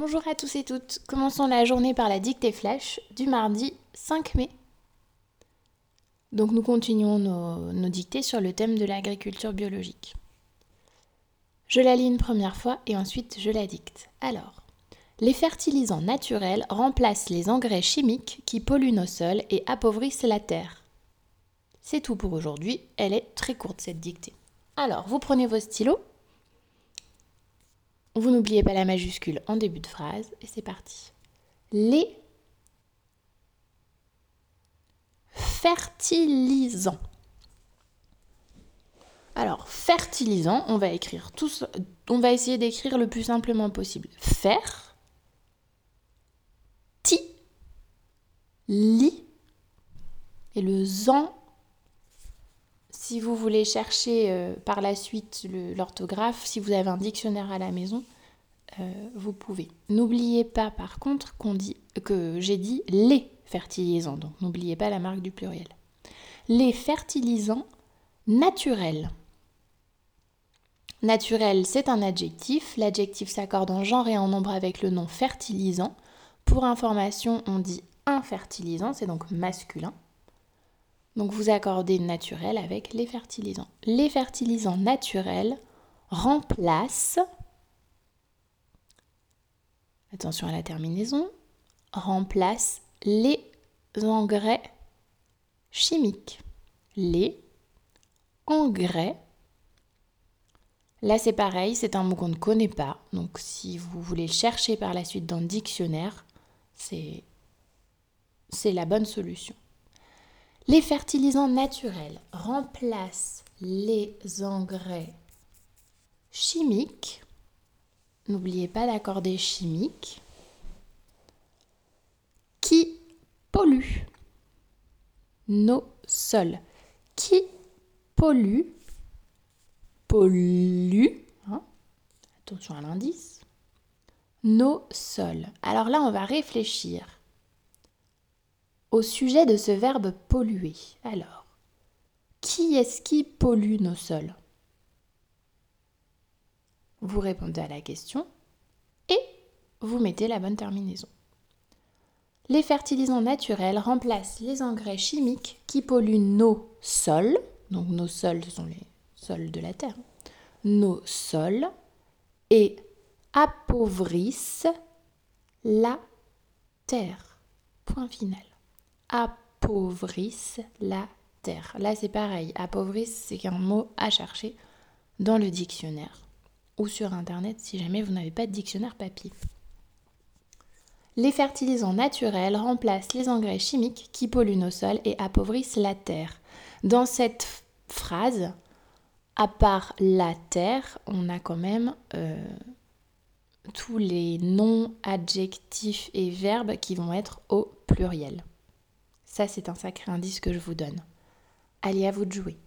Bonjour à tous et toutes, commençons la journée par la dictée flash du mardi 5 mai. Donc nous continuons nos dictées sur le thème de l'agriculture biologique. Je la lis une première fois et ensuite je la dicte. Alors, les fertilisants naturels remplacent les engrais chimiques qui polluent nos sols et appauvrissent la terre. C'est tout pour aujourd'hui, elle est très courte cette dictée. Alors, vous prenez vos stylos. Vous n'oubliez pas la majuscule en début de phrase et c'est parti. Les fertilisants. Alors, fertilisant, on va essayer d'écrire le plus simplement possible. Li et le zan. Si vous voulez chercher par la suite l'orthographe, si vous avez un dictionnaire à la maison, vous pouvez. N'oubliez pas par contre que j'ai dit les fertilisants, donc n'oubliez pas la marque du pluriel. Les fertilisants naturels. Naturel, c'est un adjectif. L'adjectif s'accorde en genre et en nombre avec le nom fertilisant. Pour information, on dit un fertilisant, c'est donc masculin. Donc vous accordez naturel avec les fertilisants. Les fertilisants naturels remplacent, attention à la terminaison, remplacent les engrais chimiques. Les engrais. Là c'est pareil, c'est un mot qu'on ne connaît pas. Donc si vous voulez le chercher par la suite dans le dictionnaire, c'est la bonne solution. Les fertilisants naturels remplacent les engrais chimiques. N'oubliez pas d'accorder chimique. Qui polluent nos sols. Qui pollue, attention à l'indice, nos sols. Alors là, on va réfléchir au sujet de ce verbe polluer. Alors, qui est-ce qui pollue nos sols ? Vous répondez à la question et vous mettez la bonne terminaison. Les fertilisants naturels remplacent les engrais chimiques qui polluent nos sols. Donc nos sols, ce sont les sols de la terre. Nos sols et appauvrissent la terre. Point final. Appauvrissent la terre. Là, c'est pareil. Appauvrissent, c'est qu'un mot à chercher dans le dictionnaire ou sur Internet si jamais vous n'avez pas de dictionnaire papier. Les fertilisants naturels remplacent les engrais chimiques qui polluent nos sols et appauvrissent la terre. Dans cette phrase, à part la terre, on a quand même tous les noms, adjectifs et verbes qui vont être au pluriel. Ça, c'est un sacré indice que je vous donne. Allez, à vous de jouer.